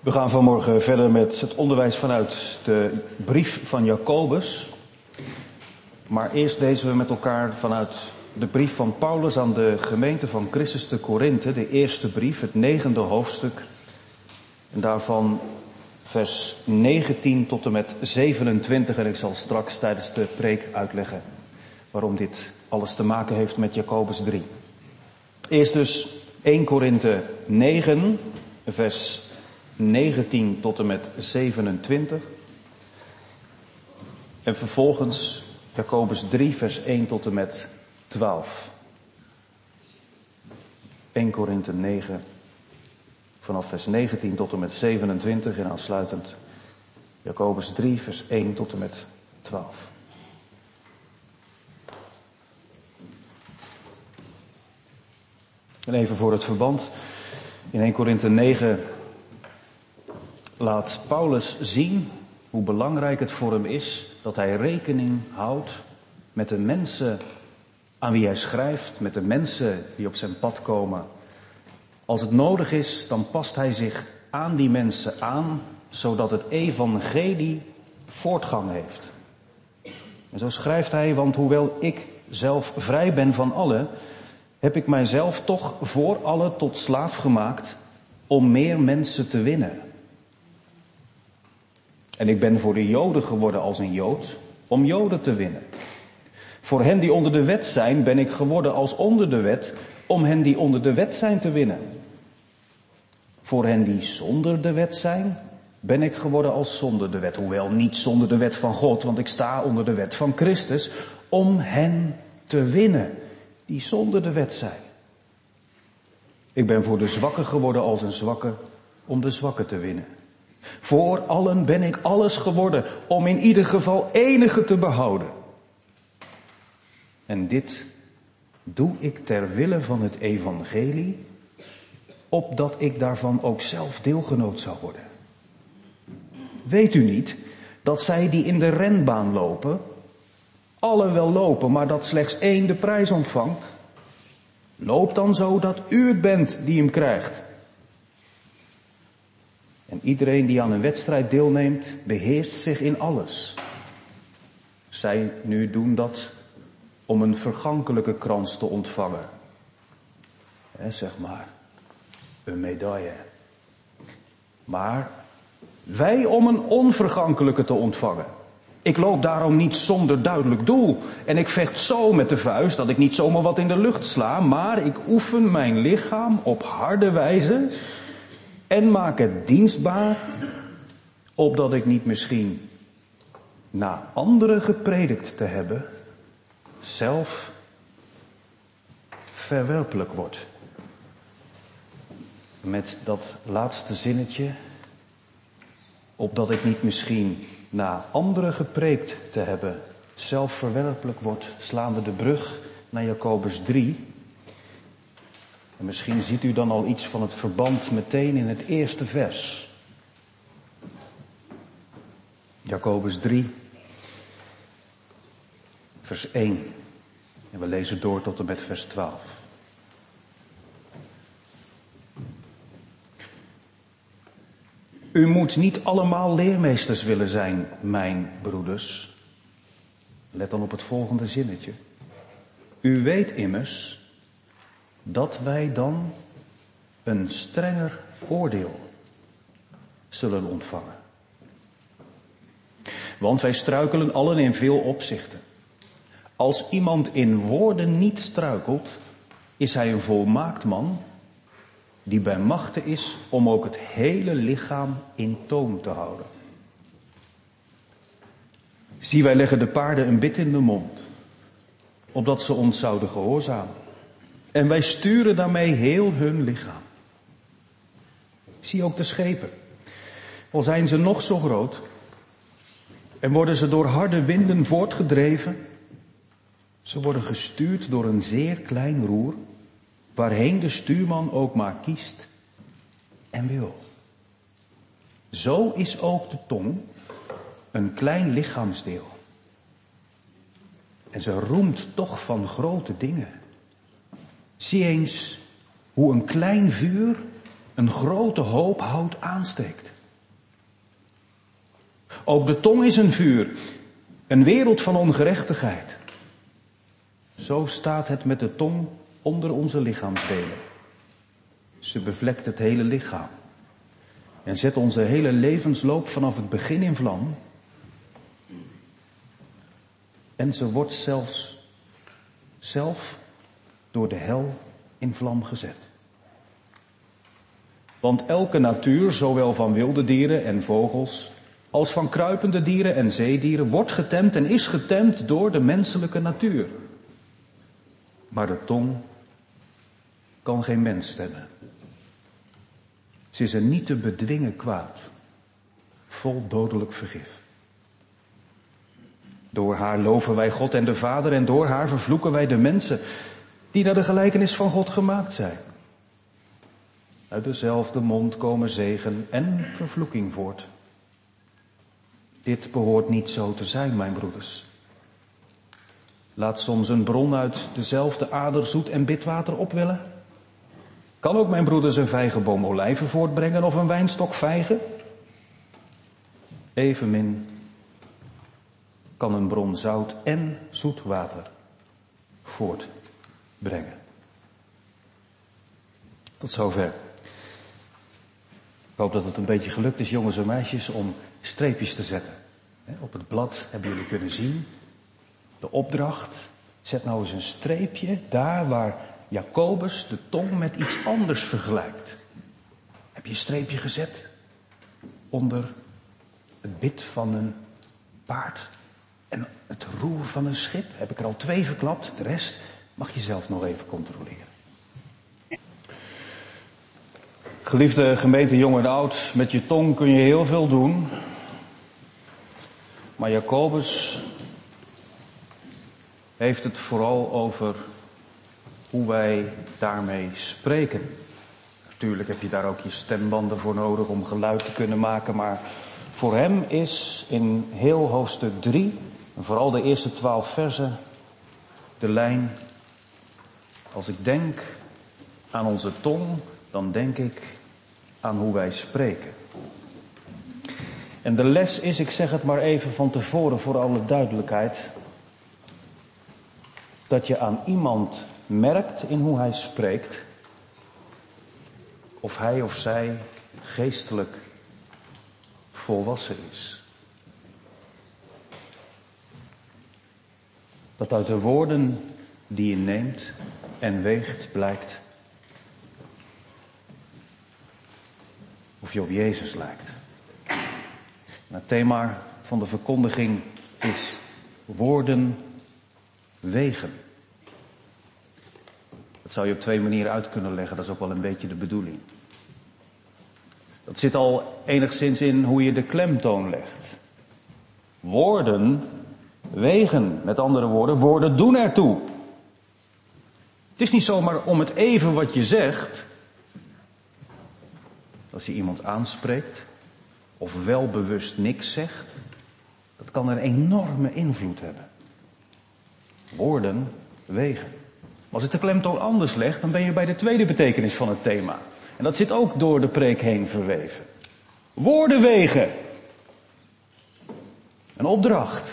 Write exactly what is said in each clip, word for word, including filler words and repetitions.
We gaan vanmorgen verder met het onderwijs vanuit de brief van Jacobus. Maar eerst lezen we met elkaar vanuit de brief van Paulus aan de gemeente van Christus te Korinthe, de eerste brief, het negende hoofdstuk. En daarvan vers negentien tot en met zevenentwintig. En ik zal straks tijdens de preek uitleggen waarom dit alles te maken heeft met Jacobus drie. Eerst dus eerste Korinthe negen, vers negentien tot en met zevenentwintig. En vervolgens Jacobus drie, vers één tot en met twaalf. eerste Korinthe negen, vanaf vers negentien tot en met zevenentwintig en aansluitend Jacobus drie, vers één tot en met twaalf. En even voor het verband. In eerste Korinthe negen laat Paulus zien hoe belangrijk het voor hem is dat hij rekening houdt met de mensen aan wie hij schrijft, met de mensen die op zijn pad komen. Als het nodig is, dan past hij zich aan die mensen aan, zodat het evangelie voortgang heeft. En zo schrijft hij, want hoewel ik zelf vrij ben van allen, heb ik mijzelf toch voor allen tot slaaf gemaakt om meer mensen te winnen. En ik ben voor de Joden geworden als een Jood, om Joden te winnen. Voor hen die onder de wet zijn, ben ik geworden als onder de wet, om hen die onder de wet zijn te winnen. Voor hen die zonder de wet zijn, ben ik geworden als zonder de wet. Hoewel niet zonder de wet van God, want ik sta onder de wet van Christus, om hen te winnen die zonder de wet zijn. Ik ben voor de zwakken geworden als een zwakke, om de zwakken te winnen. Voor allen ben ik alles geworden, om in ieder geval enige te behouden. En dit doe ik ter wille van het evangelie, opdat ik daarvan ook zelf deelgenoot zou worden. Weet u niet dat zij die in de renbaan lopen, alle wel lopen, maar dat slechts één de prijs ontvangt? Loop dan zo dat u het bent die hem krijgt. En iedereen die aan een wedstrijd deelneemt, beheerst zich in alles. Zij nu doen dat om een vergankelijke krans te ontvangen. He, zeg maar, een medaille. Maar wij om een onvergankelijke te ontvangen. Ik loop daarom niet zonder duidelijk doel. En ik vecht zo met de vuist dat ik niet zomaar wat in de lucht sla, maar ik oefen mijn lichaam op harde wijze en maak het dienstbaar, opdat ik niet misschien na anderen gepredikt te hebben, zelf verwerpelijk word. Met dat laatste zinnetje, opdat ik niet misschien na anderen gepreekt te hebben, zelf verwerpelijk word, slaan we de brug naar Jacobus drie. En misschien ziet u dan al iets van het verband meteen in het eerste vers. Jacobus drie, vers één. En we lezen door tot en met vers twaalf. U moet niet allemaal leermeesters willen zijn, mijn broeders. Let dan op het volgende zinnetje. U weet immers dat wij dan een strenger oordeel zullen ontvangen. Want wij struikelen allen in veel opzichten. Als iemand in woorden niet struikelt, is hij een volmaakt man die bij machte is om ook het hele lichaam in toom te houden. Zie, wij leggen de paarden een bit in de mond, opdat ze ons zouden gehoorzamen. En wij sturen daarmee heel hun lichaam. Zie ook de schepen. Al zijn ze nog zo groot en worden ze door harde winden voortgedreven, ze worden gestuurd door een zeer klein roer, waarheen de stuurman ook maar kiest en wil. Zo is ook de tong een klein lichaamsdeel. En ze roemt toch van grote dingen. Zie eens hoe een klein vuur een grote hoop hout aansteekt. Ook de tong is een vuur, een wereld van ongerechtigheid. Zo staat het met de tong onder onze lichaamsdelen. Ze bevlekt het hele lichaam en zet onze hele levensloop vanaf het begin in vlam. En ze wordt zelfs zelf door de hel in vlam gezet. Want elke natuur, zowel van wilde dieren en vogels, als van kruipende dieren en zeedieren, wordt getemd en is getemd door de menselijke natuur. Maar de tong kan geen mens stemmen. Ze is een niet te bedwingen kwaad, vol dodelijk vergif. Door haar loven wij God en de Vader en door haar vervloeken wij de mensen die naar de gelijkenis van God gemaakt zijn. Uit dezelfde mond komen zegen en vervloeking voort. Dit behoort niet zo te zijn, mijn broeders. Laat soms een bron uit dezelfde ader zoet en bitwater opwellen? Kan ook mijn broeders een vijgenboom olijven voortbrengen of een wijnstok vijgen? Evenmin kan een bron zout en zoet water voortbrengen. Tot zover. Ik hoop dat het een beetje gelukt is, jongens en meisjes, om streepjes te zetten. Op het blad hebben jullie kunnen zien de opdracht. Zet nou eens een streepje daar waar Jacobus de tong met iets anders vergelijkt. Heb je een streepje gezet onder het bit van een paard en het roer van een schip? Heb ik er al twee verklapt, de rest mag je zelf nog even controleren. Geliefde gemeente, jong en oud, met je tong kun je heel veel doen. Maar Jacobus heeft het vooral over hoe wij daarmee spreken. Natuurlijk heb je daar ook je stembanden voor nodig om geluid te kunnen maken, maar voor hem is in heel hoofdstuk drie, en vooral de eerste twaalf versen, de lijn: als ik denk aan onze tong, dan denk ik aan hoe wij spreken. En de les is, ik zeg het maar even van tevoren voor alle duidelijkheid, dat je aan iemand merkt in hoe hij spreekt of hij of zij geestelijk volwassen is. Dat uit de woorden die je neemt en weegt blijkt of je op Jezus lijkt. En het thema van de verkondiging is woorden wegen. Dat zou je op twee manieren uit kunnen leggen, dat is ook wel een beetje de bedoeling. Dat zit al enigszins in hoe je de klemtoon legt. Woorden wegen, met andere woorden, woorden doen ertoe. Het is niet zomaar om het even wat je zegt. Als je iemand aanspreekt, of wel bewust niks zegt, dat kan een enorme invloed hebben. Woorden wegen. Maar als het de klemtoon anders legt, dan ben je bij de tweede betekenis van het thema. En dat zit ook door de preek heen verweven. Woorden wegen. Een opdracht.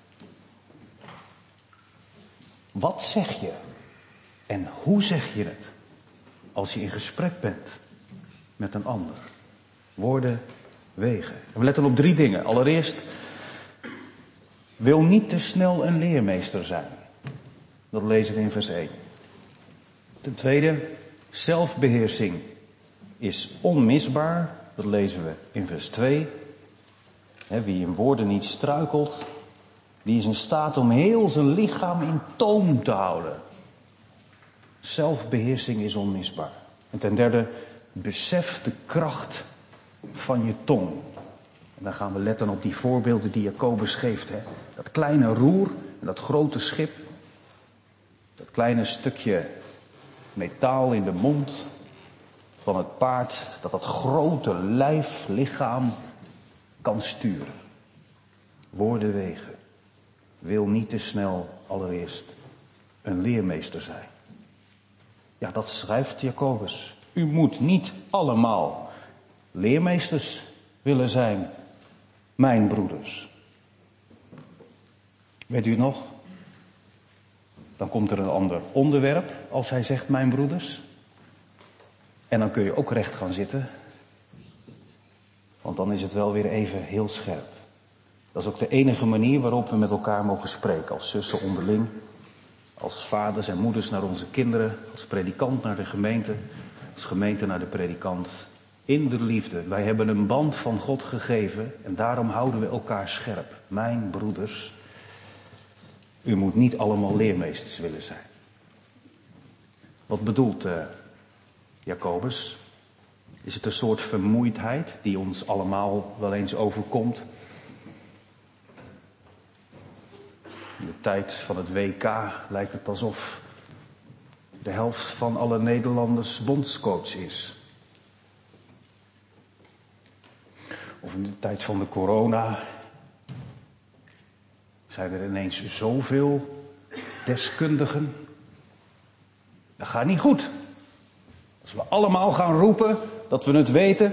Wat zeg je? En hoe zeg je het? Als je in gesprek bent met een ander. Woorden wegen. En we letten op drie dingen. Allereerst, wil niet te snel een leermeester zijn. Dat lezen we in vers één. Ten tweede, zelfbeheersing is onmisbaar. Dat lezen we in vers twee. He, wie in woorden niet struikelt, die is in staat om heel zijn lichaam in toom te houden. Zelfbeheersing is onmisbaar. En ten derde, besef de kracht van je tong. En dan gaan we letten op die voorbeelden die Jacobus geeft. Hè. Dat kleine roer en dat grote schip. Dat kleine stukje metaal in de mond van het paard, dat dat grote lijf, lichaam kan sturen. Woorden wegen. Wil niet te snel allereerst een leermeester zijn. Ja, dat schrijft Jacobus. U moet niet allemaal leermeesters willen zijn. mijn broeders. Weet u het nog? Dan komt er een ander onderwerp als hij zegt mijn broeders. En dan kun je ook recht gaan zitten. Want dan is het wel weer even heel scherp. Dat is ook de enige manier waarop we met elkaar mogen spreken. Als zussen onderling. Als vaders en moeders naar onze kinderen. Als predikant naar de gemeente. Als gemeente naar de predikant. In de liefde. Wij hebben een band van God gegeven. En daarom houden we elkaar scherp. Mijn broeders. U moet niet allemaal leermeesters willen zijn. Wat bedoelt uh, Jacobus? Is het een soort vermoeidheid die ons allemaal wel eens overkomt? In de tijd van het W K lijkt het alsof de helft van alle Nederlanders bondscoach is. Of in de tijd van de corona zijn er ineens zoveel deskundigen. Dat gaat niet goed. Als we allemaal gaan roepen dat we het weten.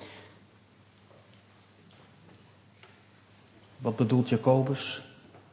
Wat bedoelt Jacobus?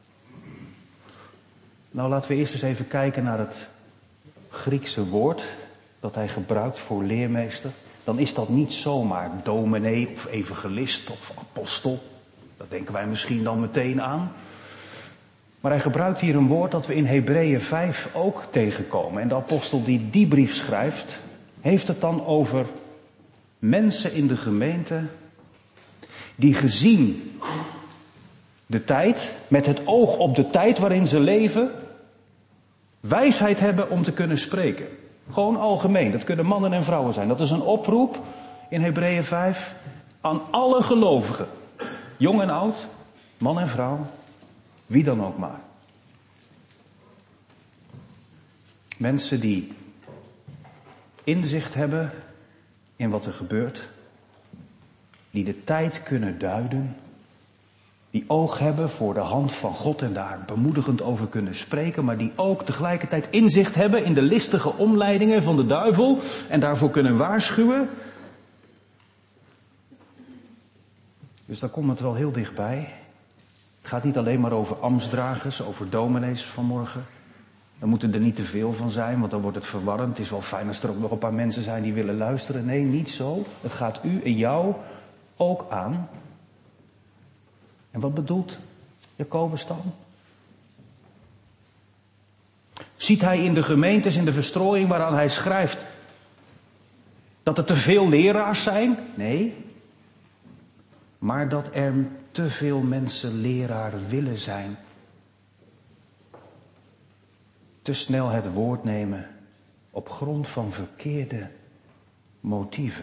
Nou, laten we eerst eens even kijken naar het Griekse woord dat hij gebruikt voor leermeester. Dan is dat niet zomaar dominee of evangelist of apostel. Dat denken wij misschien dan meteen aan. Maar hij gebruikt hier een woord dat we in Hebreeën vijf ook tegenkomen. En de apostel die die brief schrijft, heeft het dan over mensen in de gemeente die gezien de tijd, met het oog op de tijd waarin ze leven, wijsheid hebben om te kunnen spreken. Gewoon algemeen, dat kunnen mannen en vrouwen zijn. Dat is een oproep in Hebreeën vijf aan alle gelovigen. Jong en oud, man en vrouw, wie dan ook maar. Mensen die inzicht hebben in wat er gebeurt. Die de tijd kunnen duiden. Die oog hebben voor de hand van God en daar bemoedigend over kunnen spreken. Maar die ook tegelijkertijd inzicht hebben in de listige omleidingen van de duivel. En daarvoor kunnen waarschuwen. Dus daar komt het wel heel dichtbij. Het gaat niet alleen maar over ambtsdragers, over dominees vanmorgen. Daar moeten er niet te veel van zijn, want dan wordt het verwarrend. Het is wel fijn als er ook nog een paar mensen zijn die willen luisteren. Nee, niet zo. Het gaat u en jou ook aan. En wat bedoelt Jacobus dan? Ziet hij in de gemeentes, in de verstrooiing waaraan hij schrijft, dat er te veel leraars zijn? Nee. Maar dat er te veel mensen leraar willen zijn. Te snel het woord nemen op grond van verkeerde motieven.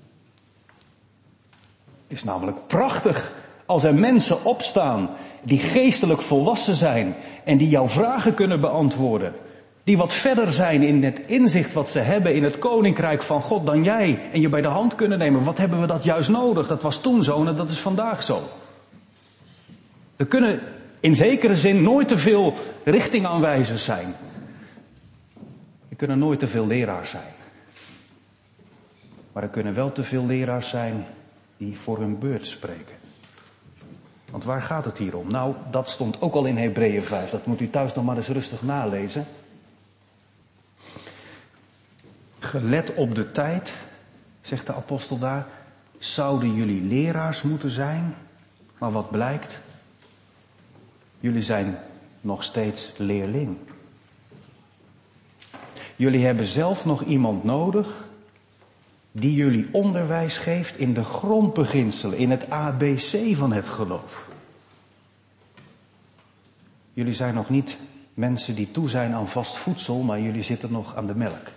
Het is namelijk prachtig als er mensen opstaan die geestelijk volwassen zijn en die jouw vragen kunnen beantwoorden. Die wat verder zijn in het inzicht wat ze hebben in het koninkrijk van God dan jij. En je bij de hand kunnen nemen. Wat hebben we dat juist nodig? Dat was toen zo en dat is vandaag zo. Er kunnen in zekere zin nooit te veel richtingaanwijzers zijn. Er kunnen nooit te veel leraars zijn. Maar er kunnen wel te veel leraars zijn die voor hun beurt spreken. Want waar gaat het hier om? Nou, dat stond ook al in Hebreeën vijf. Dat moet u thuis nog maar eens rustig nalezen. Gelet op de tijd, zegt de apostel daar, zouden jullie leraars moeten zijn. Maar wat blijkt? Jullie zijn nog steeds leerling. Jullie hebben zelf nog iemand nodig die jullie onderwijs geeft in de grondbeginselen, in het A B C van het geloof. Jullie zijn nog niet mensen die toe zijn aan vast voedsel, maar jullie zitten nog aan de melk.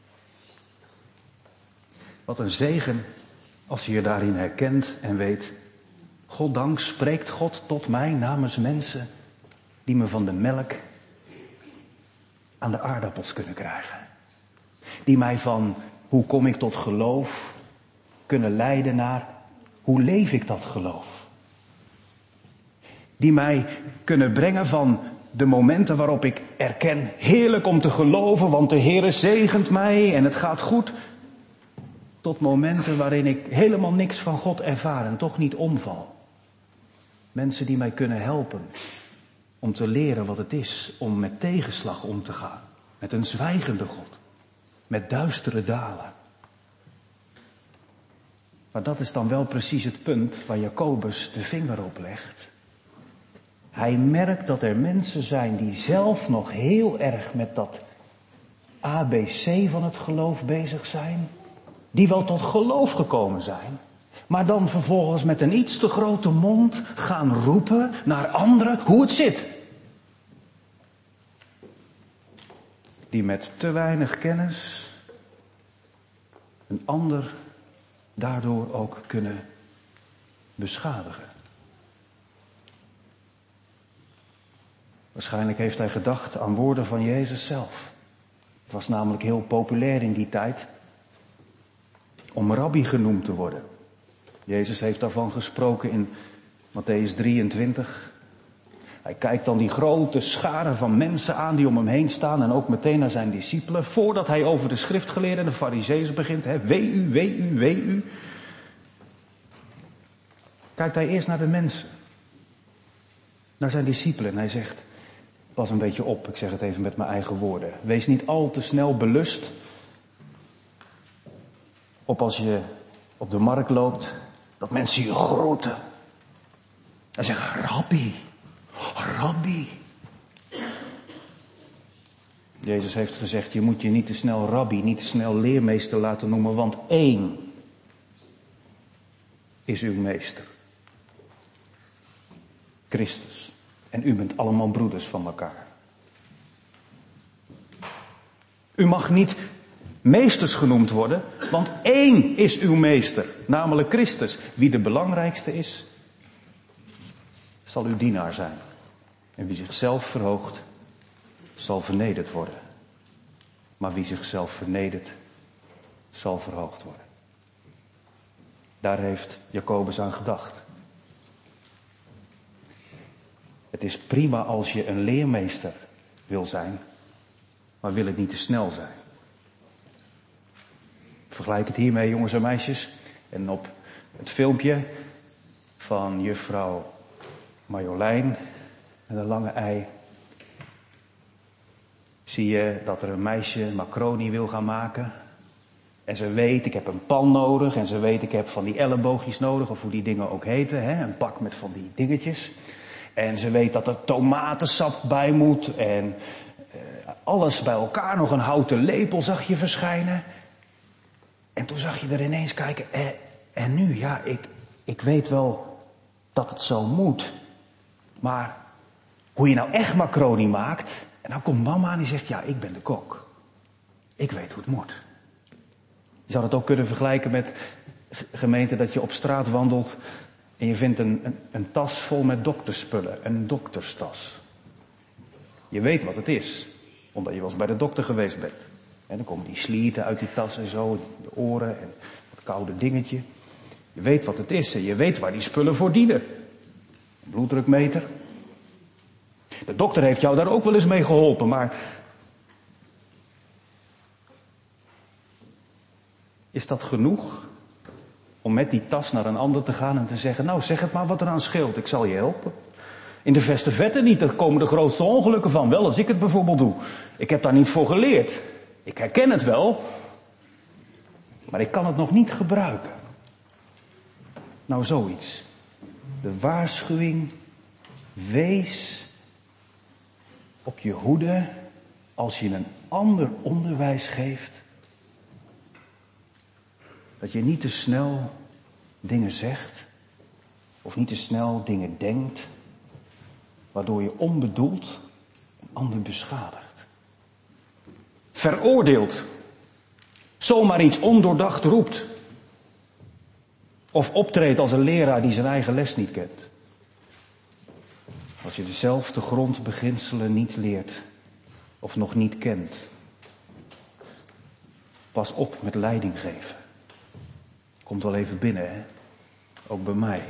Wat een zegen als je je daarin herkent en weet, goddank spreekt God tot mij namens mensen die me van de melk aan de aardappels kunnen krijgen. Die mij van hoe kom ik tot geloof kunnen leiden naar hoe leef ik dat geloof. Die mij kunnen brengen van de momenten waarop ik erken heerlijk om te geloven, want de Heere zegent mij en het gaat goed. Tot momenten waarin ik helemaal niks van God ervaar en toch niet omval. Mensen die mij kunnen helpen om te leren wat het is om met tegenslag om te gaan. Met een zwijgende God. Met duistere dalen. Maar dat is dan wel precies het punt waar Jacobus de vinger op legt. Hij merkt dat er mensen zijn die zelf nog heel erg met dat A B C van het geloof bezig zijn. Die wel tot geloof gekomen zijn. Maar dan vervolgens met een iets te grote mond gaan roepen naar anderen hoe het zit. Die met te weinig kennis een ander daardoor ook kunnen beschadigen. Waarschijnlijk heeft hij gedacht aan woorden van Jezus zelf. Het was namelijk heel populair in die tijd om rabbi genoemd te worden. Jezus heeft daarvan gesproken in Mattheüs drieëntwintig. Hij kijkt dan die grote scharen van mensen aan die om hem heen staan en ook meteen naar zijn discipelen. Voordat hij over de schriftgeleerden en de farizeeërs begint, hè, wee u, wee u, wee u. Kijkt hij eerst naar de mensen. Naar zijn discipelen en hij zegt, pas een beetje op, ik zeg het even met mijn eigen woorden. Wees niet al te snel belust op als je op de markt loopt, dat mensen je groeten. En zeggen, rabbi, rabbi. Jezus heeft gezegd, je moet je niet te snel rabbi, niet te snel leermeester laten noemen, want één is uw meester. Christus. En u bent allemaal broeders van elkaar. U mag niet meesters genoemd worden, want één is uw meester, namelijk Christus. Wie de belangrijkste is, zal uw dienaar zijn. En wie zichzelf verhoogt, zal vernederd worden. Maar wie zichzelf vernedert, zal verhoogd worden. Daar heeft Jacobus aan gedacht. Het is prima als je een leermeester wil zijn, maar wil het niet te snel zijn. Vergelijk het hiermee, jongens en meisjes. En op het filmpje van juffrouw Marjolein met een lange ei zie je dat er een meisje macaroni wil gaan maken. En ze weet, ik heb een pan nodig. En ze weet, ik heb van die elleboogjes nodig, of hoe die dingen ook heten. Hè? Een pak met van die dingetjes. En ze weet dat er tomatensap bij moet. En uh, alles bij elkaar. Nog een houten lepel zag je verschijnen. En toen zag je er ineens kijken. Eh, en nu, ja, ik, ik weet wel dat het zo moet. Maar hoe je nou echt macaroni maakt. En dan komt mama en die zegt, ja, ik ben de kok. Ik weet hoe het moet. Je zou het ook kunnen vergelijken met gemeente dat je op straat wandelt. En je vindt een, een, een tas vol met dokterspullen. Een dokterstas. Je weet wat het is. Omdat je wel eens bij de dokter geweest bent. En dan komen die slieren uit die tas en zo. De oren en dat koude dingetje. Je weet wat het is en je weet waar die spullen voor dienen. Een bloeddrukmeter. De dokter heeft jou daar ook wel eens mee geholpen, maar is dat genoeg om met die tas naar een ander te gaan en te zeggen, nou zeg het maar wat eraan scheelt, ik zal je helpen. In de verste vette niet, daar komen de grootste ongelukken van, wel als ik het bijvoorbeeld doe. Ik heb daar niet voor geleerd. Ik herken het wel, maar ik kan het nog niet gebruiken. Nou zoiets. De waarschuwing, wees op je hoede als je een ander onderwijs geeft. Dat je niet te snel dingen zegt. Of niet te snel dingen denkt. Waardoor je onbedoeld een ander beschadigt. Veroordeelt. Zomaar iets ondoordacht roept. Of optreedt als een leraar die zijn eigen les niet kent. Als je dezelfde grondbeginselen niet leert. Of nog niet kent. Pas op met leiding geven. Komt wel even binnen, hè? Ook bij mij.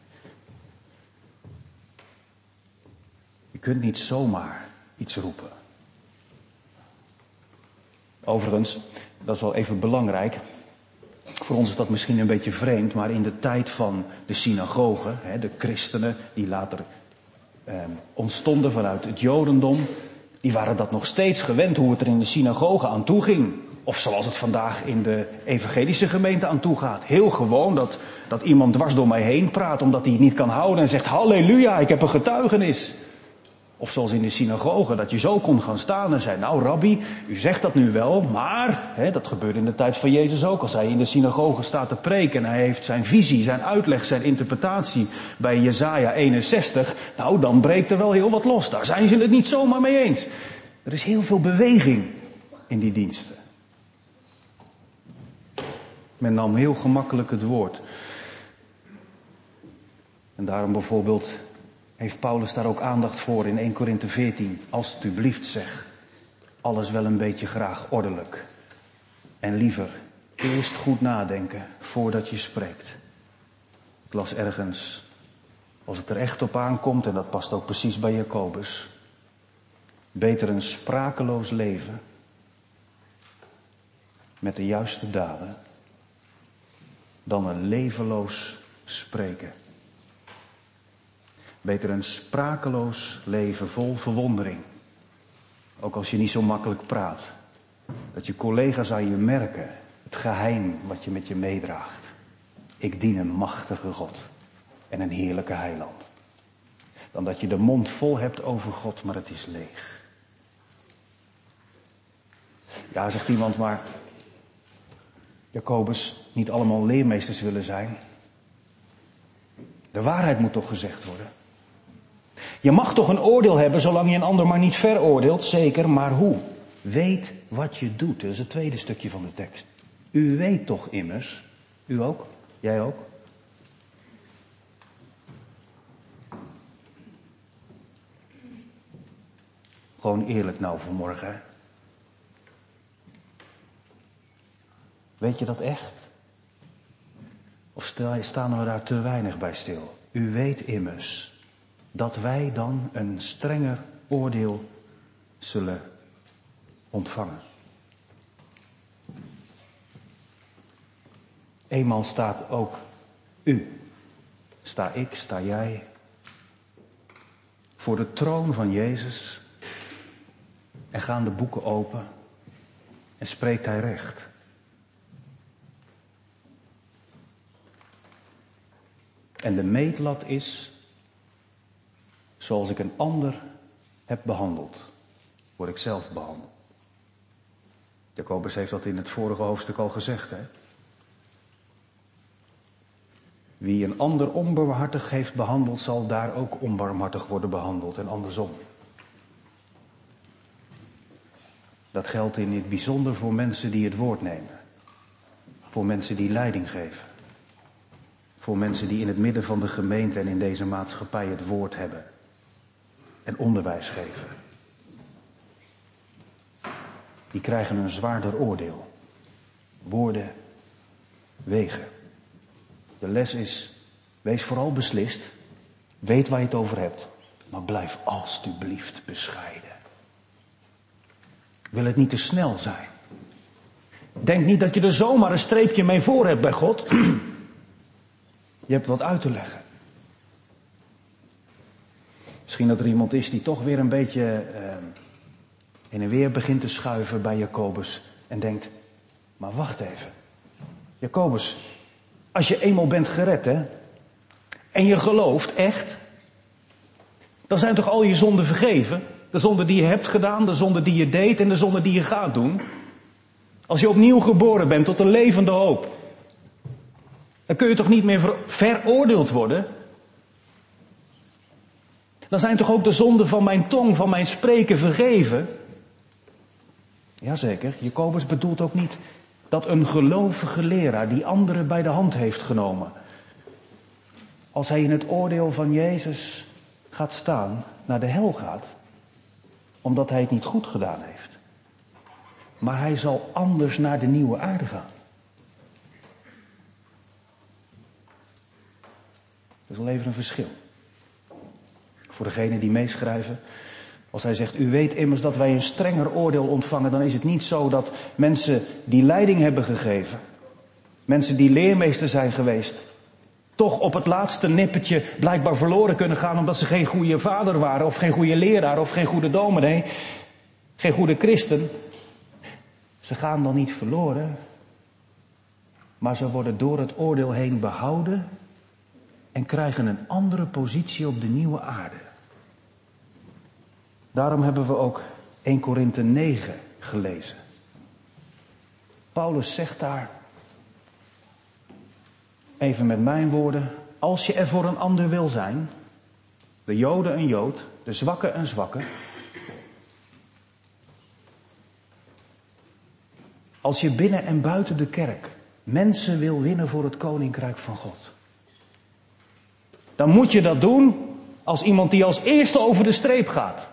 Je kunt niet zomaar iets roepen. Overigens, dat is wel even belangrijk. Voor ons is dat misschien een beetje vreemd, maar in de tijd van de synagogen, hè, de christenen die later eh, ontstonden vanuit het jodendom, die waren dat nog steeds gewend hoe het er in de synagogen aan toe ging. Of zoals het vandaag in de evangelische gemeente aan toe gaat. Heel gewoon dat, dat iemand dwars door mij heen praat omdat hij het niet kan houden en zegt halleluja, ik heb een getuigenis. Of zoals in de synagoge, dat je zo kon gaan staan en zei, nou rabbi, u zegt dat nu wel, maar, hè, dat gebeurde in de tijd van Jezus ook. Als hij in de synagoge staat te preken en hij heeft zijn visie, zijn uitleg, zijn interpretatie bij Jesaja eenenzestig, nou dan breekt er wel heel wat los. Daar zijn ze het niet zomaar mee eens. Er is heel veel beweging in die diensten. Men nam heel gemakkelijk het woord. En daarom bijvoorbeeld heeft Paulus daar ook aandacht voor in eerste Korinthe veertien. Alsjeblieft zeg, alles wel een beetje graag ordelijk. En liever, eerst goed nadenken voordat je spreekt. Ik las ergens, als het er echt op aankomt, en dat past ook precies bij Jacobus, beter een sprakeloos leven met de juiste daden dan een levenloos spreken. Beter een sprakeloos leven vol verwondering. Ook als je niet zo makkelijk praat. Dat je collega's aan je merken. Het geheim wat je met je meedraagt. Ik dien een machtige God. En een heerlijke heiland. Dan dat je de mond vol hebt over God, maar het is leeg. Ja, zegt iemand, maar Jacobus, niet allemaal leermeesters willen zijn. De waarheid moet toch gezegd worden. Je mag toch een oordeel hebben zolang je een ander maar niet veroordeelt, zeker, maar hoe? Weet wat je doet. Dat is het tweede stukje van de tekst. U weet toch immers, u ook, jij ook. Gewoon eerlijk nou vanmorgen, hè? Weet je dat echt? Of staan we daar te weinig bij stil? U weet immers dat wij dan een strenger oordeel zullen ontvangen. Eenmaal staat ook u, sta ik, sta jij, voor de troon van Jezus en gaan de boeken open en spreekt hij recht. En de meetlat is, zoals ik een ander heb behandeld, word ik zelf behandeld. Jacobus heeft dat in het vorige hoofdstuk al gezegd, hè? Wie een ander onbarmhartig heeft behandeld, zal daar ook onbarmhartig worden behandeld en andersom. Dat geldt in het bijzonder voor mensen die het woord nemen. Voor mensen die leiding geven. Voor mensen die in het midden van de gemeente en in deze maatschappij het woord hebben. En onderwijs geven. Die krijgen een zwaarder oordeel. Woorden wegen. De les is, wees vooral beslist. Weet waar je het over hebt. Maar blijf alstublieft bescheiden. Wil het niet te snel zijn. Denk niet dat je er zomaar een streepje mee voor hebt bij God. Je hebt wat uit te leggen. Misschien dat er iemand is die toch weer een beetje uh, heen en weer begint te schuiven bij Jacobus. En denkt, maar wacht even. Jacobus, als je eenmaal bent gered, hè. En je gelooft echt. Dan zijn toch al je zonden vergeven. De zonde die je hebt gedaan, de zonde die je deed en de zonde die je gaat doen. Als je opnieuw geboren bent tot een levende hoop. Dan kun je toch niet meer ver- veroordeeld worden? Dan zijn toch ook de zonden van mijn tong, van mijn spreken vergeven? Jazeker, Jacobus bedoelt ook niet dat een gelovige leraar die anderen bij de hand heeft genomen, als hij in het oordeel van Jezus gaat staan, naar de hel gaat, omdat hij het niet goed gedaan heeft. Maar hij zal anders naar de nieuwe aarde gaan. Dat is wel even een verschil. Voor degenen die meeschrijven, als hij zegt, u weet immers dat wij een strenger oordeel ontvangen, dan is het niet zo dat mensen die leiding hebben gegeven, Mensen die leermeester zijn geweest, toch op het laatste nippertje blijkbaar verloren kunnen gaan omdat ze geen goede vader waren, of geen goede leraar, of geen goede dominee, geen goede christen. Ze gaan dan niet verloren, maar ze worden door het oordeel heen behouden en krijgen een andere positie op de nieuwe aarde. Daarom hebben we ook Eerste Korinthe negen gelezen. Paulus zegt daar, even met mijn woorden, als je er voor een ander wil zijn, de Joden een Jood, de zwakke een zwakke, als je binnen en buiten de kerk mensen wil winnen voor het koninkrijk van God, dan moet je dat doen als iemand die als eerste over de streep gaat.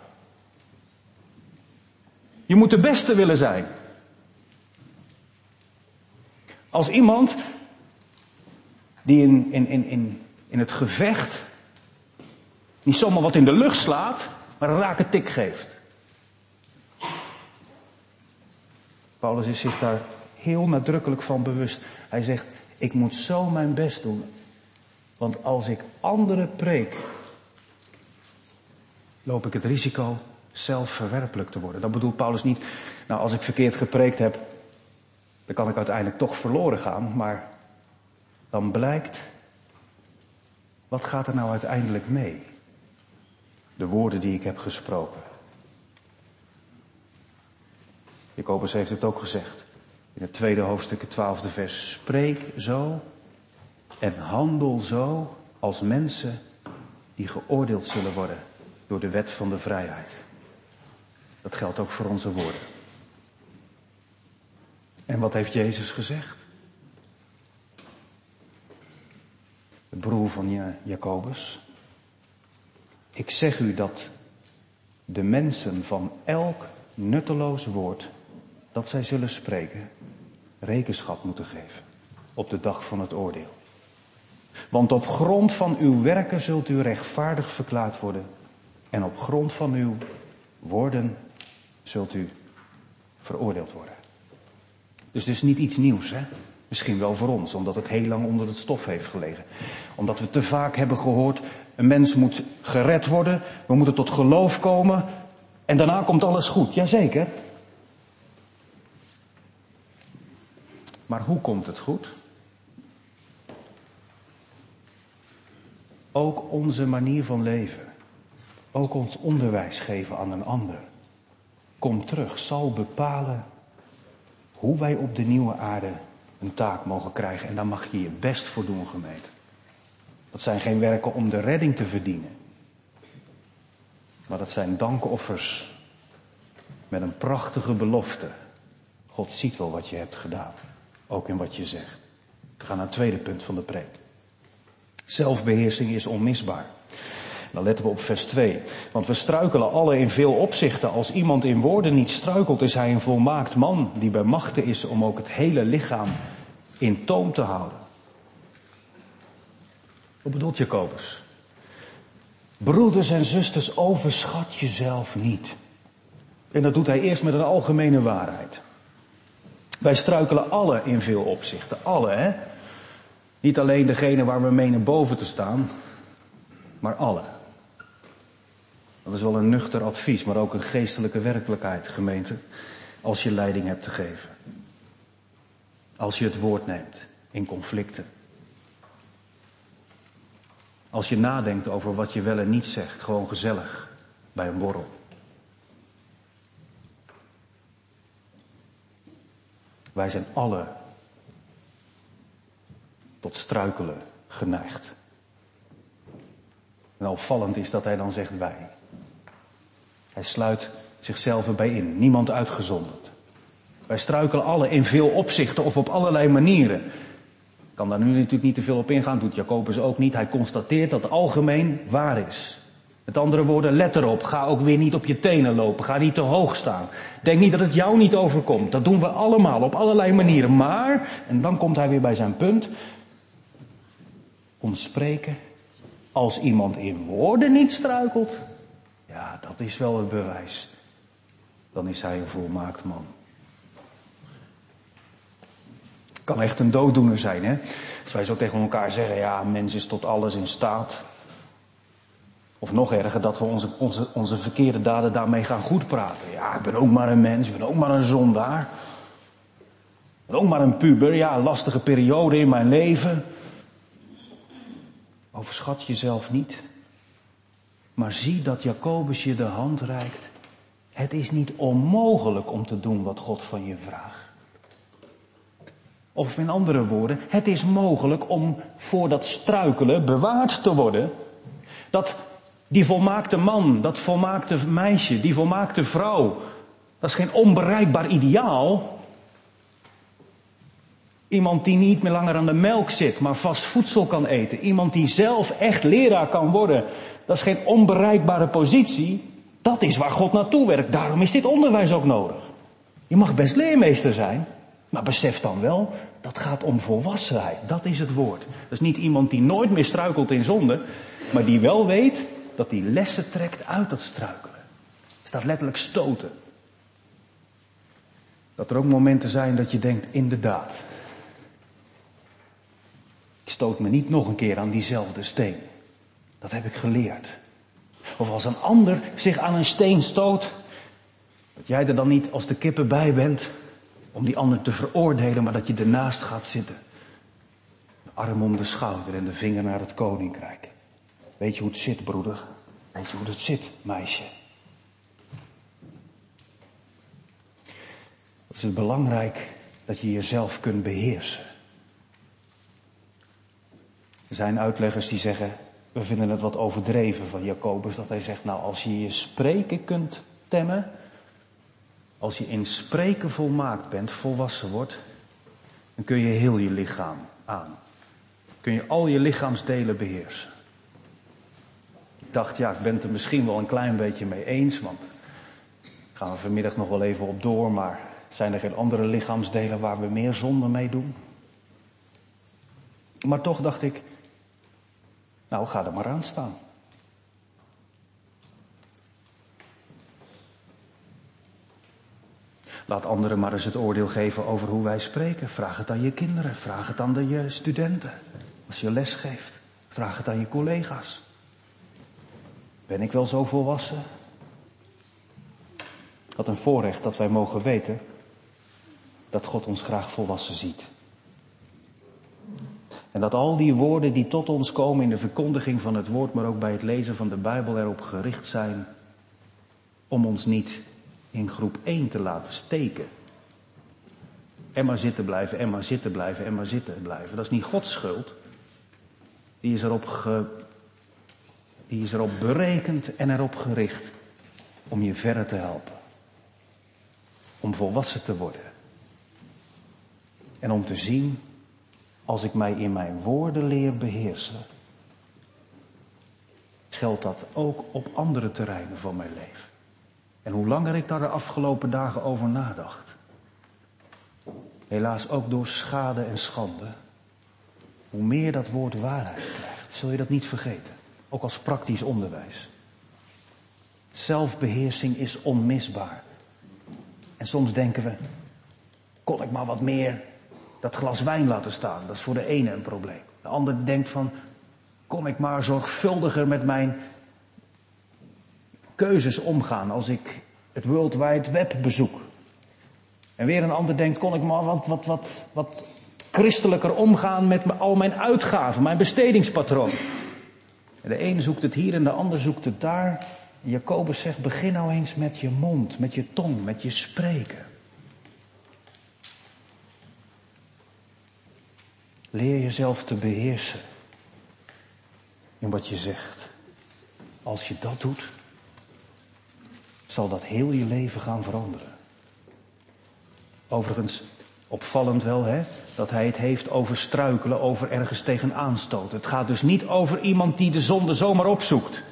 Je moet de beste willen zijn. Als iemand die in, in, in, in, in het gevecht niet zomaar wat in de lucht slaat, maar een rake tik geeft. Paulus is zich daar heel nadrukkelijk van bewust. Hij zegt, ik moet zo mijn best doen. Want als ik anderen preek, loop ik het risico zelf verwerpelijk te worden. Dat bedoelt Paulus niet, nou als ik verkeerd gepreekt heb, dan kan ik uiteindelijk toch verloren gaan. Maar dan blijkt, wat gaat er nou uiteindelijk mee? De woorden die ik heb gesproken. Jacobus heeft het ook gezegd. In het tweede hoofdstuk, het twaalfde vers. Spreek zo en handel zo als mensen die geoordeeld zullen worden door de wet van de vrijheid. Dat geldt ook voor onze woorden. En wat heeft Jezus gezegd? De broer van Jacobus. Ik zeg u dat de mensen van elk nutteloos woord dat zij zullen spreken, rekenschap moeten geven op de dag van het oordeel. Want op grond van uw werken zult u rechtvaardig verklaard worden en op grond van uw woorden zult u veroordeeld worden. Dus het is niet iets nieuws, hè? Misschien wel voor ons, omdat het heel lang onder het stof heeft gelegen. Omdat we te vaak hebben gehoord, een mens moet gered worden, we moeten tot geloof komen en daarna komt alles goed. Jazeker. Maar hoe komt het goed? Ook onze manier van leven, ook ons onderwijs geven aan een ander, komt terug, zal bepalen hoe wij op de nieuwe aarde een taak mogen krijgen. En daar mag je je best voor doen, gemeente. Dat zijn geen werken om de redding te verdienen. Maar dat zijn dankoffers met een prachtige belofte. God ziet wel wat je hebt gedaan. Ook in wat je zegt. We gaan naar het tweede punt van de preek. Zelfbeheersing is onmisbaar. Dan letten we op vers twee. Want we struikelen alle in veel opzichten. Als iemand in woorden niet struikelt, is hij een volmaakt man die bij machte is om ook het hele lichaam in toom te houden. Wat bedoelt Jacobus? Broeders en zusters, overschat jezelf niet. En dat doet hij eerst met een algemene waarheid. Wij struikelen alle in veel opzichten. Alle, hè? Niet alleen degene waar we menen boven te staan, maar alle. Dat is wel een nuchter advies, maar ook een geestelijke werkelijkheid, gemeente. Als je leiding hebt te geven. Als je het woord neemt in conflicten. Als je nadenkt over wat je wel en niet zegt, gewoon gezellig bij een borrel. Wij zijn alle tot struikelen geneigd. En opvallend is dat hij dan zegt wij. Hij sluit zichzelf erbij in, niemand uitgezonderd. Wij struikelen alle in veel opzichten of op allerlei manieren. Ik kan daar nu natuurlijk niet te veel op ingaan, doet Jacobus ook niet. Hij constateert dat het algemeen waar is. Met andere woorden, let erop, ga ook weer niet op je tenen lopen, ga niet te hoog staan. Denk niet dat het jou niet overkomt, dat doen we allemaal op allerlei manieren. Maar, en dan komt hij weer bij zijn punt, ons spreken, als iemand in woorden niet struikelt, ja, dat is wel het bewijs. Dan is hij een volmaakt man. Kan echt een dooddoener zijn, hè. Als wij zo tegen elkaar zeggen, ja, mens is tot alles in staat. Of nog erger, dat we onze, onze, onze verkeerde daden daarmee gaan goedpraten. Ja, ik ben ook maar een mens, ik ben ook maar een zondaar. Ik ben ook maar een puber, ja, een lastige periode in mijn leven. Overschat jezelf niet. Maar zie dat Jacobus je de hand reikt. Het is niet onmogelijk om te doen wat God van je vraagt. Of in andere woorden, het is mogelijk om voor dat struikelen bewaard te worden. Dat die volmaakte man, dat volmaakte meisje, die volmaakte vrouw, dat is geen onbereikbaar ideaal. Iemand die niet meer langer aan de melk zit, maar vast voedsel kan eten. Iemand die zelf echt leraar kan worden. Dat is geen onbereikbare positie. Dat is waar God naartoe werkt. Daarom is dit onderwijs ook nodig. Je mag best leermeester zijn, maar besef dan wel, dat gaat om volwassenheid. Dat is het woord. Dat is niet iemand die nooit meer struikelt in zonde, maar die wel weet dat hij lessen trekt uit dat struikelen. Het staat letterlijk stoten. Dat er ook momenten zijn dat je denkt, inderdaad, ik stoot me niet nog een keer aan diezelfde steen. Dat heb ik geleerd. Of als een ander zich aan een steen stoot, dat jij er dan niet als de kippen bij bent om die ander te veroordelen, maar dat je ernaast gaat zitten. De arm om de schouder en de vinger naar het koninkrijk. Weet je hoe het zit, broeder? Weet je hoe het zit, meisje? Het is belangrijk dat je jezelf kunt beheersen. Er zijn uitleggers die zeggen, we vinden het wat overdreven van Jacobus, dat hij zegt, nou als je je spreken kunt temmen, als je in spreken volmaakt bent, volwassen wordt, dan kun je heel je lichaam aan. Kun je al je lichaamsdelen beheersen. Ik dacht, ja, ik ben het er misschien wel een klein beetje mee eens, want daar gaan we vanmiddag nog wel even op door, maar zijn er geen andere lichaamsdelen waar we meer zonde mee doen? Maar toch dacht ik, nou, ga er maar aan staan. Laat anderen maar eens het oordeel geven over hoe wij spreken. Vraag het aan je kinderen, vraag het aan de je studenten. Als je les geeft, vraag het aan je collega's. Ben ik wel zo volwassen? Wat een voorrecht dat wij mogen weten dat God ons graag volwassen ziet. En dat al die woorden die tot ons komen in de verkondiging van het woord, maar ook bij het lezen van de Bijbel erop gericht zijn om ons niet in groep één te laten steken. En maar zitten blijven, en maar zitten blijven, en maar zitten blijven. Dat is niet Gods schuld. Die is erop, ge, die is erop berekend en erop gericht om je verder te helpen. Om volwassen te worden. En om te zien, als ik mij in mijn woorden leer beheersen, geldt dat ook op andere terreinen van mijn leven. En hoe langer ik daar de afgelopen dagen over nadacht, helaas ook door schade en schande, hoe meer dat woord waarheid krijgt, zul je dat niet vergeten. Ook als praktisch onderwijs. Zelfbeheersing is onmisbaar. En soms denken we, kon ik maar wat meer dat glas wijn laten staan. Dat is voor de ene een probleem. De ander denkt van, kon ik maar zorgvuldiger met mijn keuzes omgaan als ik het World Wide Web bezoek. En weer een ander denkt, kon ik maar wat, wat, wat, wat christelijker omgaan met al mijn uitgaven, mijn bestedingspatroon. En de een zoekt het hier en de ander zoekt het daar. Jacobus zegt, begin nou eens met je mond, met je tong, met je spreken. Leer jezelf te beheersen in wat je zegt. Als je dat doet, zal dat heel je leven gaan veranderen. Overigens, opvallend wel, hè, dat hij het heeft over struikelen, over ergens tegenaan stoten. Het gaat dus niet over iemand die de zonde zomaar opzoekt.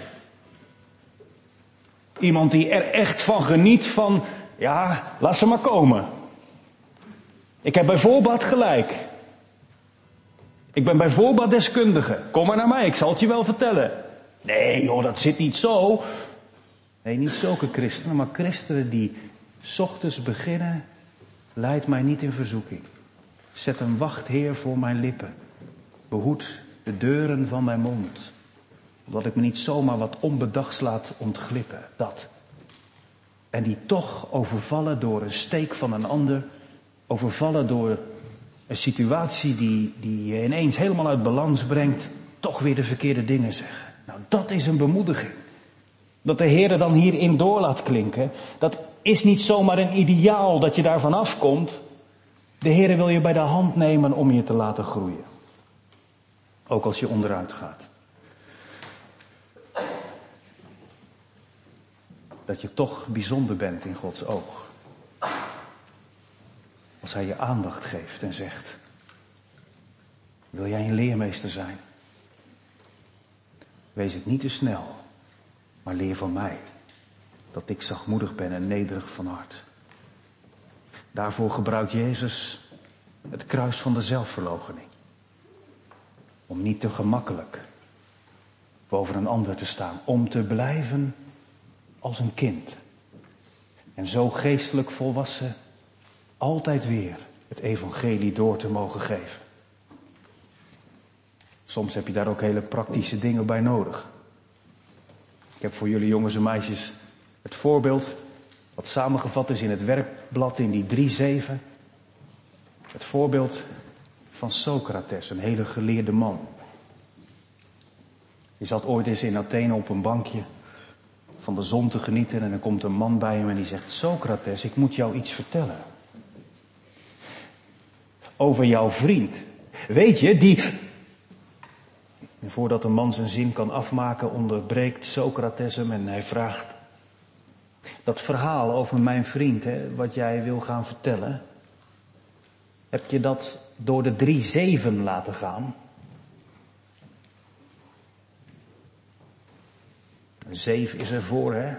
Iemand die er echt van geniet van, ja, laat ze maar komen. Ik heb bij voorbaat gelijk. Ik ben bij voorbaat deskundige. Kom maar naar mij, ik zal het je wel vertellen. Nee joh, dat zit niet zo. Nee, niet zulke christenen, maar christenen die 's ochtends beginnen, leidt mij niet in verzoeking. Zet een wachtheer voor mijn lippen. Behoed de deuren van mijn mond. Omdat ik me niet zomaar wat onbedachts laat ontglippen. Dat. En die toch overvallen door een steek van een ander. Overvallen door een situatie die, die je ineens helemaal uit balans brengt. Toch weer de verkeerde dingen zeggen. Nou, dat is een bemoediging. Dat de Heer dan hierin door laat klinken. Dat is niet zomaar een ideaal dat je daarvan afkomt. De Heer wil je bij de hand nemen om je te laten groeien. Ook als je onderuit gaat. Dat je toch bijzonder bent in Gods oog. Als Hij je aandacht geeft en zegt: wil jij een leermeester zijn? Wees het niet te snel, maar leer van mij. Dat ik zachtmoedig ben en nederig van hart. Daarvoor gebruikt Jezus het kruis van de zelfverloochening. Om niet te gemakkelijk boven een ander te staan. Om te blijven als een kind. En zo geestelijk volwassen altijd weer het evangelie door te mogen geven. Soms heb je daar ook hele praktische dingen bij nodig. Ik heb voor jullie jongens en meisjes het voorbeeld wat samengevat is in het werkblad in die drie zeven. Het voorbeeld van Socrates, een hele geleerde man. Die zat ooit eens in Athene op een bankje van de zon te genieten en er komt een man bij hem en die zegt: Socrates, ik moet jou iets vertellen. Over jouw vriend. Weet je, die... En voordat de man zijn zin kan afmaken, onderbreekt Socrates hem en hij vraagt: dat verhaal over mijn vriend, hè, wat jij wil gaan vertellen, heb je dat door de drie zeven laten gaan? Een zeef is ervoor, hè,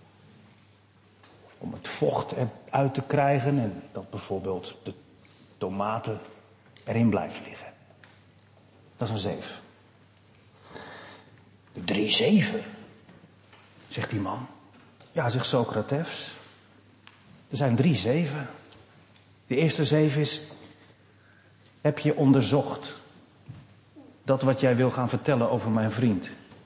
om het vocht eruit te krijgen en dat bijvoorbeeld de tomaten erin blijven liggen. Dat is een zeef. De drie zeven, zegt die man. Ja, zegt Socrates. Er zijn drie zeven. De eerste zeven is: heb je onderzocht dat wat jij wil gaan vertellen over mijn vriend?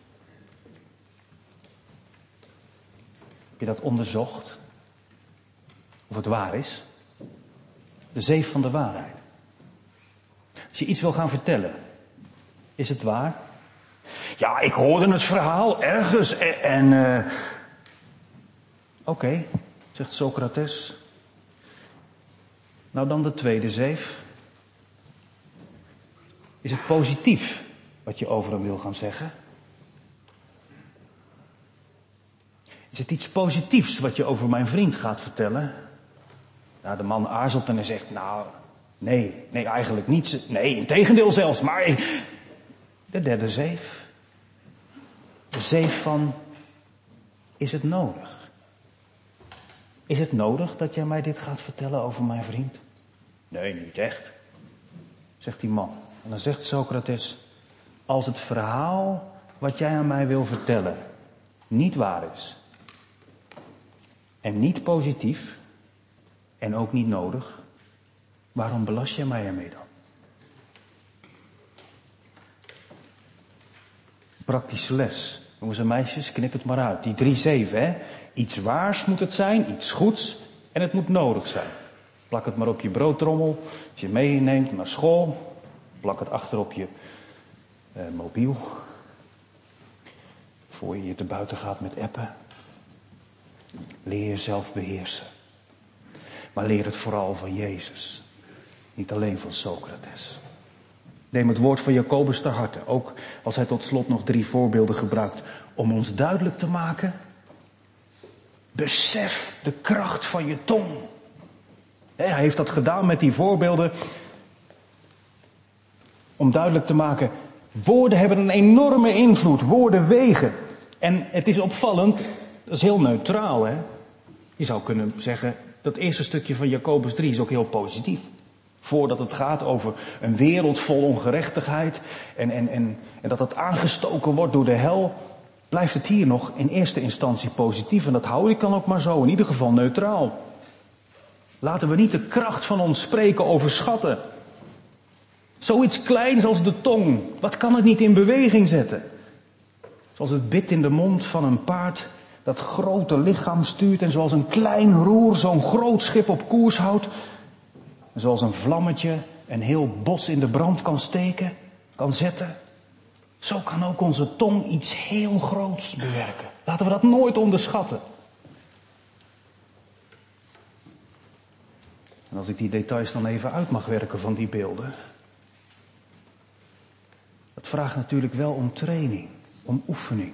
Heb je dat onderzocht? Of het waar is? De zeef van de waarheid. Als je iets wil gaan vertellen, is het waar? Ja, ik hoorde het verhaal ergens en... en uh... Oké, okay, zegt Socrates. Nou dan de tweede zeef. Is het positief wat je over hem wil gaan zeggen? Is het iets positiefs wat je over mijn vriend gaat vertellen? Nou, de man aarzelt en hij zegt: nou, nee, nee, eigenlijk niet. Nee, integendeel zelfs, maar ik... De derde zeef. De zeef van: is het nodig? Is het nodig dat jij mij dit gaat vertellen over mijn vriend? Nee, niet echt, zegt die man. En dan zegt Socrates: als het verhaal wat jij aan mij wil vertellen niet waar is, en niet positief, en ook niet nodig, waarom belast jij mij ermee dan? Praktische les. Jongens en meisjes, knip het maar uit. Die drie zeven, hè. Iets waars moet het zijn, iets goeds, en het moet nodig zijn. Plak het maar op je broodtrommel, als je meeneemt naar school. Plak het achter op je eh, mobiel. Voor je je te buiten gaat met appen. Leer jezelf beheersen. Maar leer het vooral van Jezus. Niet alleen van Socrates. Neem het woord van Jacobus ter harte. Ook als hij tot slot nog drie voorbeelden gebruikt. Om ons duidelijk te maken. Besef de kracht van je tong. Hij heeft dat gedaan met die voorbeelden. Om duidelijk te maken. Woorden hebben een enorme invloed. Woorden wegen. En het is opvallend. Dat is heel neutraal, hè. Je zou kunnen zeggen. Dat eerste stukje van Jacobus drie is ook heel positief. Voordat het gaat over een wereld vol ongerechtigheid en, en, en, en dat het aangestoken wordt door de hel, blijft het hier nog in eerste instantie positief. En dat hou ik dan ook maar zo, in ieder geval neutraal. Laten we niet de kracht van ons spreken overschatten. Zoiets kleins als de tong. Wat kan het niet in beweging zetten? Zoals het bit in de mond van een paard dat grote lichaam stuurt en zoals een klein roer zo'n groot schip op koers houdt. En zoals een vlammetje een heel bos in de brand kan steken, kan zetten. Zo kan ook onze tong iets heel groots bewerken. Laten we dat nooit onderschatten. En als ik die details dan even uit mag werken van die beelden. Dat vraagt natuurlijk wel om training, om oefening.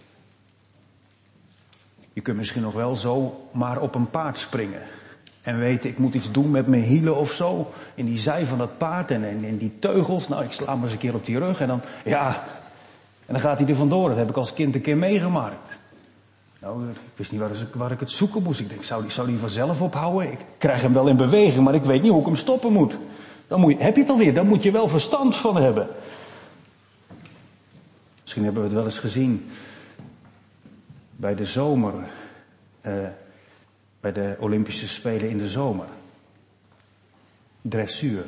Je kunt misschien nog wel zo maar op een paard springen. En weten, ik moet iets doen met mijn hielen of zo. In die zij van dat paard en in, in die teugels. Nou, ik sla maar eens een keer op die rug en dan, ja. En dan gaat hij er vandoor. Dat heb ik als kind een keer meegemaakt. Nou, ik wist niet waar, waar ik het zoeken moest. Ik denk, zou die, zou die vanzelf ophouden? Ik krijg hem wel in beweging, maar ik weet niet hoe ik hem stoppen moet. Dan moet je, heb je het alweer, daar moet je wel verstand van hebben. Misschien hebben we het wel eens gezien. Bij de zomer. Uh, bij de Olympische Spelen in de zomer. Dressuur.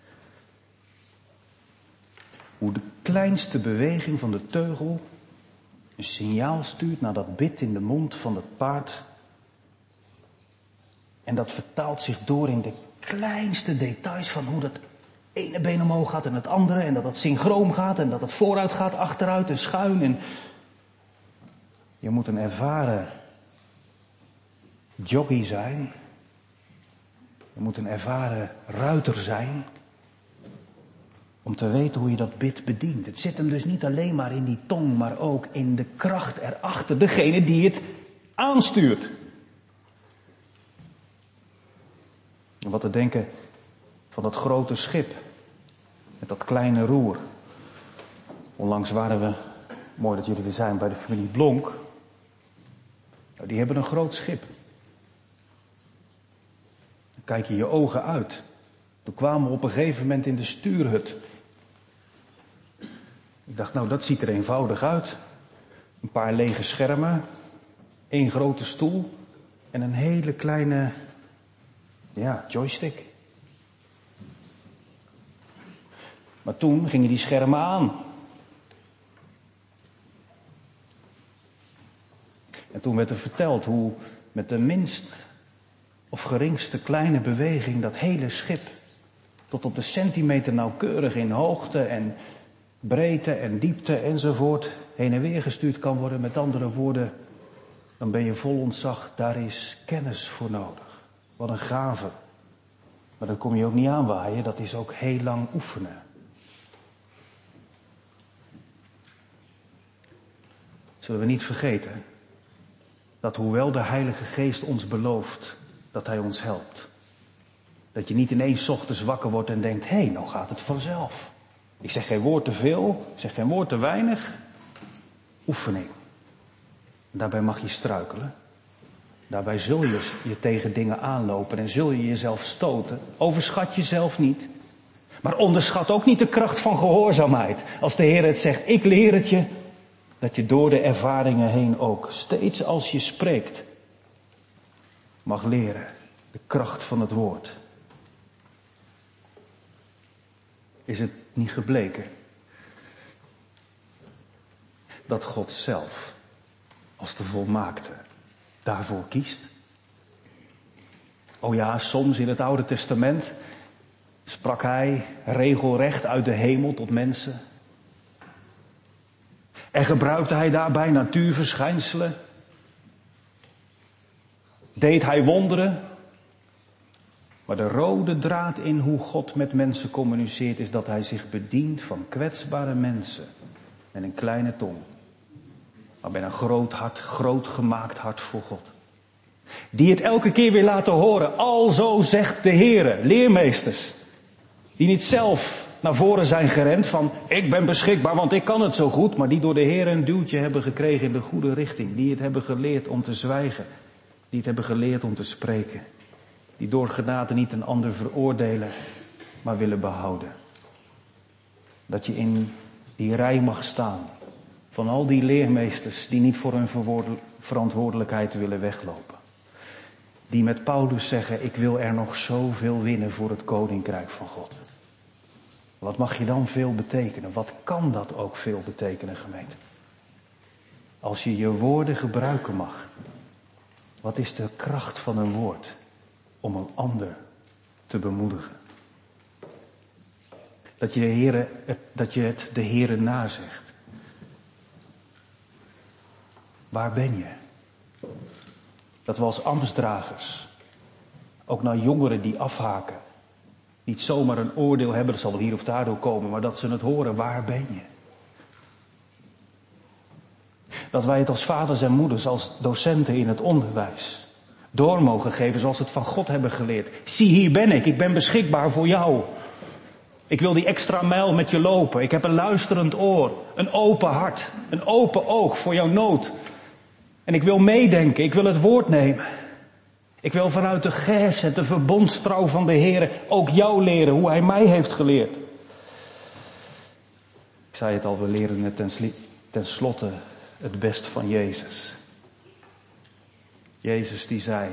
Hoe de kleinste beweging van de teugel een signaal stuurt naar dat bit in de mond van het paard. En dat vertaalt zich door in de kleinste details van hoe dat ene been omhoog gaat en het andere. En dat het synchroon gaat en dat het vooruit gaat, achteruit en schuin. En je moet een ervaren jockey zijn. Je moet een ervaren ruiter zijn. Om te weten hoe je dat bit bedient. Het zit hem dus niet alleen maar in die tong, maar ook in de kracht erachter. Degene die het aanstuurt. En wat te denken van dat grote schip. Met dat kleine roer. Onlangs waren we, mooi dat jullie er zijn, bij de familie Blonk. Nou, die hebben een groot schip. Dan kijk je je ogen uit. Toen kwamen we op een gegeven moment in de stuurhut. Ik dacht, nou dat ziet er eenvoudig uit. Een paar lege schermen, één grote stoel en een hele kleine, ja, joystick. Maar toen gingen die schermen aan. En toen werd er verteld hoe met de minst of geringste kleine beweging dat hele schip tot op de centimeter nauwkeurig in hoogte en breedte en diepte enzovoort heen en weer gestuurd kan worden. Met andere woorden, dan ben je vol ontzag. Daar is kennis voor nodig. Wat een gave. Maar dat kom je ook niet aanwaaien. Dat is ook heel lang oefenen. Zullen we niet vergeten dat hoewel de Heilige Geest ons belooft dat Hij ons helpt. Dat je niet ineens 's ochtends wakker wordt en denkt, hé, hey, nou gaat het vanzelf. Ik zeg geen woord te veel, ik zeg geen woord te weinig. Oefening. Daarbij mag je struikelen. Daarbij zul je je tegen dingen aanlopen en zul je jezelf stoten. Overschat jezelf niet. Maar onderschat ook niet de kracht van gehoorzaamheid. Als de Heer het zegt, ik leer het je, dat je door de ervaringen heen ook, steeds als je spreekt, mag leren de kracht van het woord. Is het niet gebleken dat God zelf als de volmaakte daarvoor kiest? Oh ja, soms in het Oude Testament sprak Hij regelrecht uit de hemel tot mensen. En gebruikte Hij daarbij natuurverschijnselen. Deed Hij wonderen. Maar de rode draad in hoe God met mensen communiceert is dat Hij zich bedient van kwetsbare mensen met een kleine tong. Maar met een groot hart, groot gemaakt hart voor God. Die het elke keer weer laten horen. Alzo zegt de Heere, leermeesters. Die niet zelf naar voren zijn gerend van, ik ben beschikbaar want ik kan het zo goed. Maar die door de Heere een duwtje hebben gekregen in de goede richting. Die het hebben geleerd om te zwijgen. Die het hebben geleerd om te spreken. Die door genade niet een ander veroordelen, maar willen behouden. Dat je in die rij mag staan van al die leermeesters die niet voor hun verantwoordelijkheid willen weglopen. Die met Paulus zeggen, ik wil er nog zoveel winnen voor het koninkrijk van God. Wat mag je dan veel betekenen? Wat kan dat ook veel betekenen, gemeente? Als je je woorden gebruiken mag. Wat is de kracht van een woord om een ander te bemoedigen? Dat je, de Heere, dat je het de Heere nazegt. Waar ben je? Dat we als ambtsdragers, ook naar jongeren die afhaken, niet zomaar een oordeel hebben, dat zal wel hier of daardoor komen, maar dat ze het horen, waar ben je? Dat wij het als vaders en moeders, als docenten in het onderwijs, door mogen geven zoals we het van God hebben geleerd. Zie, hier ben ik, ik ben beschikbaar voor jou. Ik wil die extra mijl met je lopen. Ik heb een luisterend oor, een open hart, een open oog voor jouw nood. En ik wil meedenken, ik wil het woord nemen. Ik wil vanuit de gesed, de verbondstrouw van de Heer, ook jou leren hoe Hij mij heeft geleerd. Ik zei het al, we leren het ten, ten slotte het best van Jezus. Jezus die zei,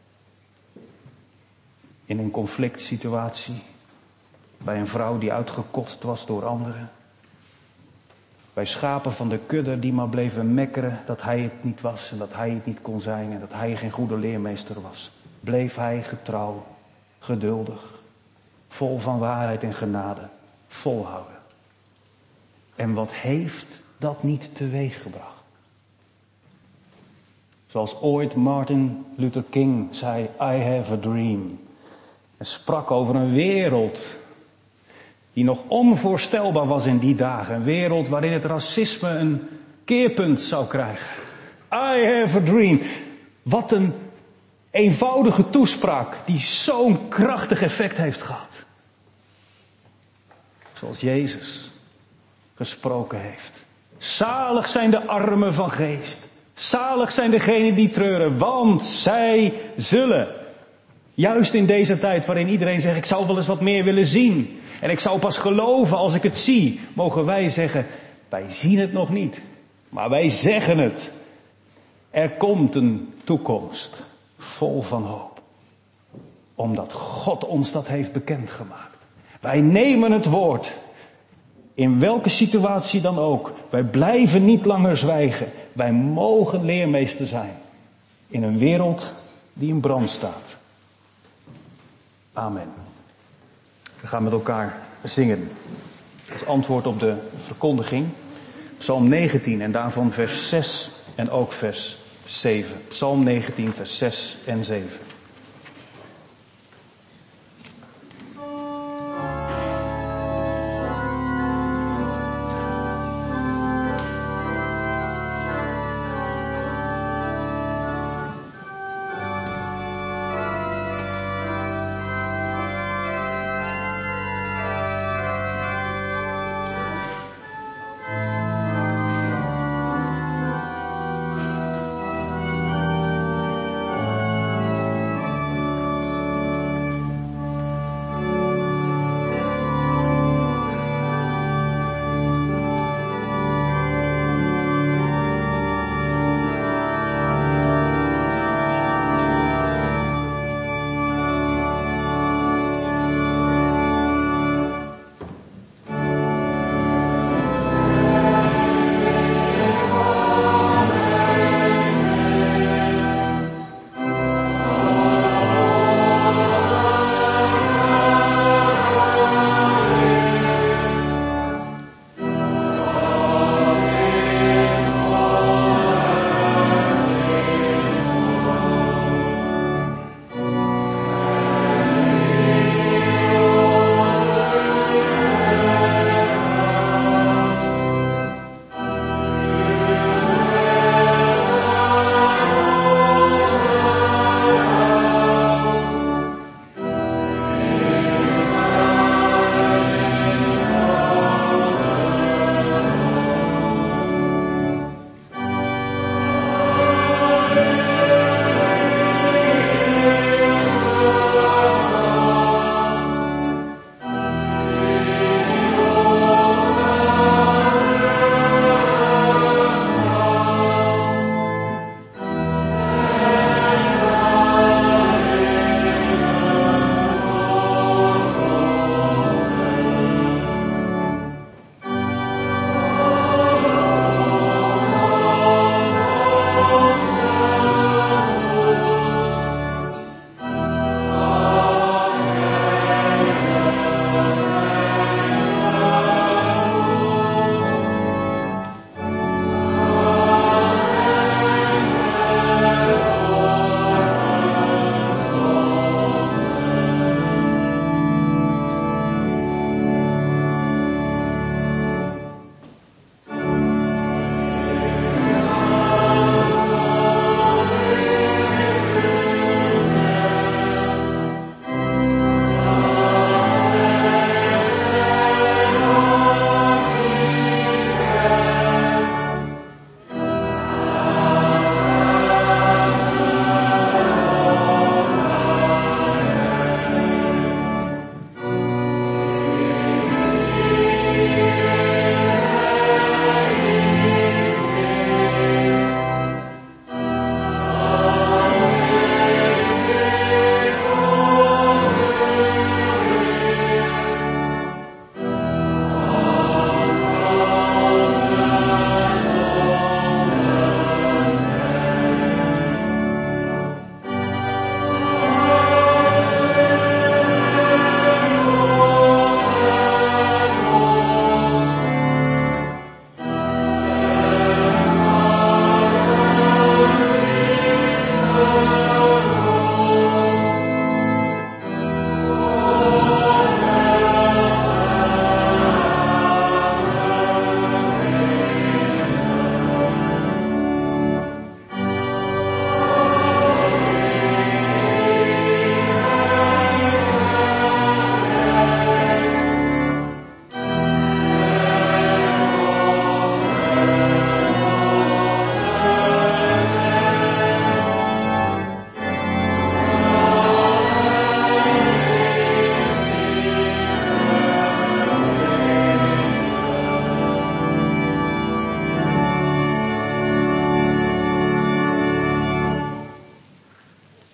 in een conflict situatie, bij een vrouw die uitgekotst was door anderen, bij schapen van de kudde die maar bleven mekkeren dat hij het niet was en dat hij het niet kon zijn en dat hij geen goede leermeester was, bleef hij getrouw, geduldig, vol van waarheid en genade, volhouden. En wat heeft dat niet teweeggebracht? Zoals ooit Martin Luther King zei, I have a dream. En sprak over een wereld die nog onvoorstelbaar was in die dagen. Een wereld waarin het racisme een keerpunt zou krijgen. I have a dream. Wat een eenvoudige toespraak die zo'n krachtig effect heeft gehad. Zoals Jezus gesproken heeft. Zalig zijn de armen van geest. Zalig zijn degenen die treuren, want zij zullen. Juist in deze tijd waarin iedereen zegt, ik zou wel eens wat meer willen zien. En ik zou pas geloven als ik het zie. Mogen wij zeggen, wij zien het nog niet. Maar wij zeggen het. Er komt een toekomst vol van hoop. Omdat God ons dat heeft bekendgemaakt. Wij nemen het woord. In welke situatie dan ook. Wij blijven niet langer zwijgen. Wij mogen leermeester zijn. In een wereld die in brand staat. Amen. We gaan met elkaar zingen. Als antwoord op de verkondiging. Psalm negentien en daarvan vers zes en ook vers zeven. Psalm negentien vers zes en zeven.